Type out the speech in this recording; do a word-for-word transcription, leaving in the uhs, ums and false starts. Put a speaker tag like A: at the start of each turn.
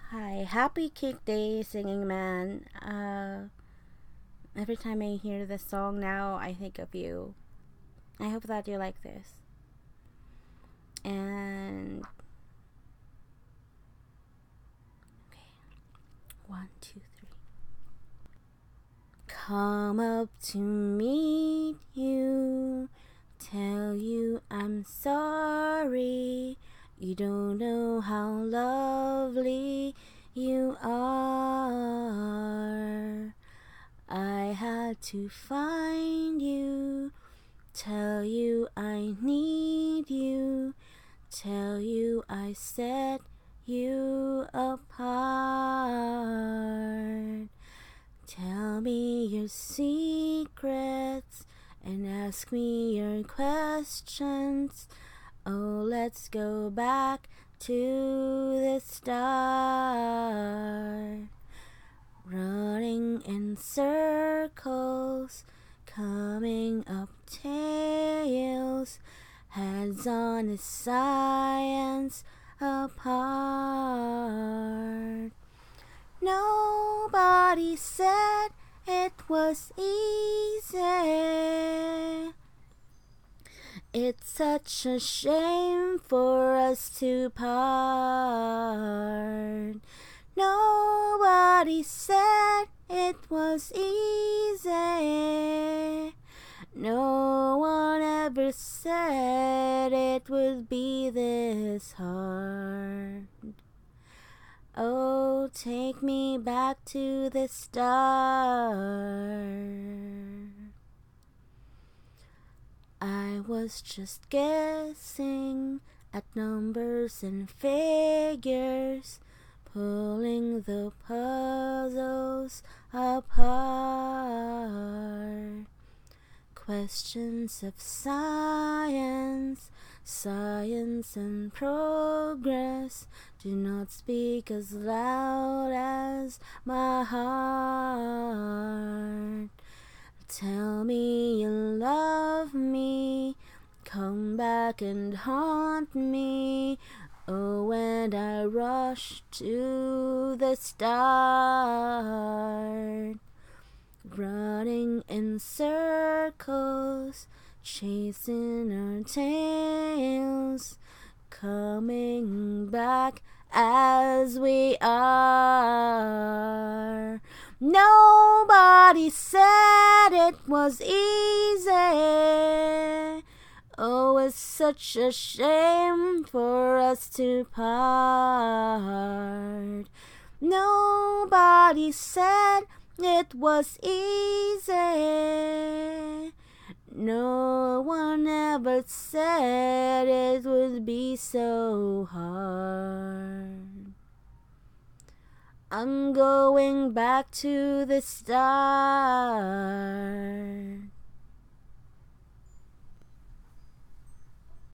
A: Hi, happy Kick Day, Singing Man. Uh, every time I hear this song now, I think of you. I hope that you like this. And okay, one, two, three. Come up to meet you, tell you I'm sorry. You don't know how lovely you are. I had to find you, tell you I need you, tell you I set you apart. Tell me your secrets and ask me your questions. Oh, let's go back to the start. Running in circles, coming up tails, heads on is science apart. Nobody said it was easy. It's such a shame for us to part. Nobody said it was easy. No one ever said it would be this hard. Oh, take me back to the start. I was just guessing at numbers and figures, pulling the puzzles apart. Questions of science, science and progress do not speak as loud as my heart. Tell me you love me, come back and haunt me. Oh, and I rush to the start. Running in circles, chasing our tails, coming back as we are. Nobody said it was easy. Oh, it's such a shame for us to part. Nobody said it was easy. No one ever said it would be so hard. I'm going back to the start.